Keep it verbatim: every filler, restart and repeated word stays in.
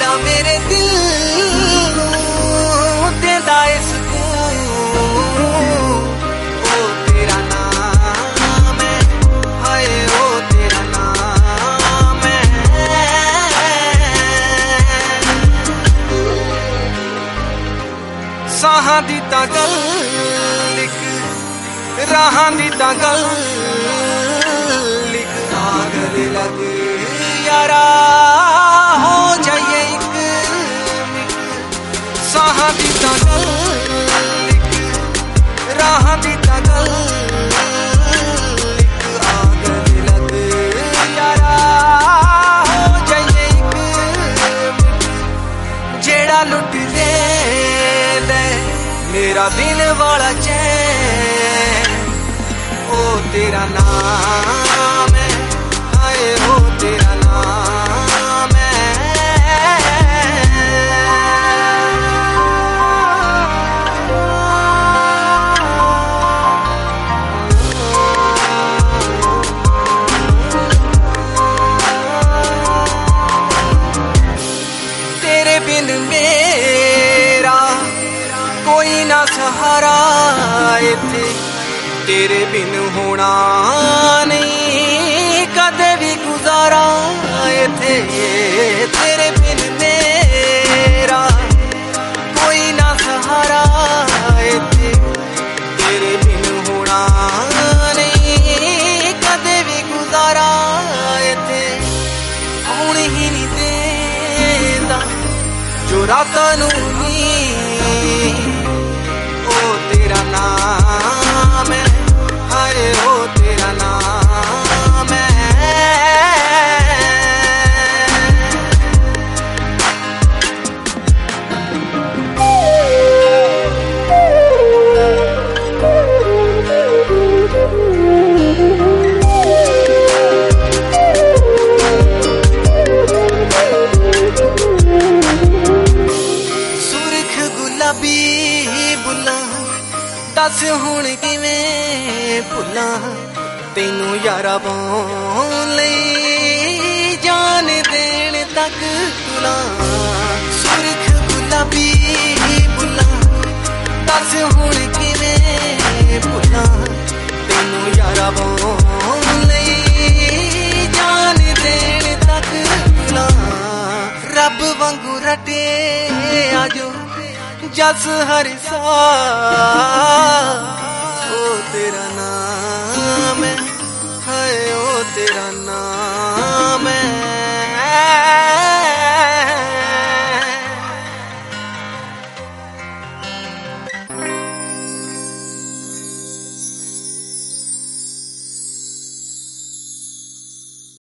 ਜਿਹੜਾ ਮੇਰੇ ਦਿਲ ਨੂੰ ਦਿੰਦਾ ਏ ਸਕੂਨ, ਉਹ ਤੇਰਾ ਨਾਮ ਹੈ, ਹਾਏ ਉਹ ਤੇਰਾ ਨਾਮ ਹੈ। ਸਾਹਾਂ ਦੀ ਤਾਂ ਗੱਲ ਲਿਖ, ਰਾਹਾਂ ਦੀ ਤਾਂ ਗੱਲ ਲਿਖ, ਆਗ ਲੱਗ यारा हो जाइए एक मिट। साहां दी तां गल लिख, राहां दी तां गल लिख, आग लग यारा हो जाइए एक मिट। जेड़ा लुट दे ले मेरा दिल वाला चैन, ओ तेरा नाम है, हाय ओ तेरा नाम है। तेरे बिन मेरा कोई ना सहारा इत्थे, तेरे बिन होना नहीं कदे भी गुजारा इत्थे। तेरे बिन मेरा कोई ना सहारा इत्थे, तेरे बिन होना नहीं कदे भी गुजारा इत्थे। आउण ही नहीं देंदा जो रातां नूं नीं, ओ तेरा नाम है, हाय ओ तेरा नाम है। सुरख गुलाबी बुल्लां दस हुण किवें भुल्लां, तैनू यारा पाउण लई जान देण तक तुलां। सुरख गुलाबी बुल्लां दस हुण किवें भुल्लां, तैनू यारा पाउण लई जान देण तक तुलां। रब वांगू रटे आजो जस हर सा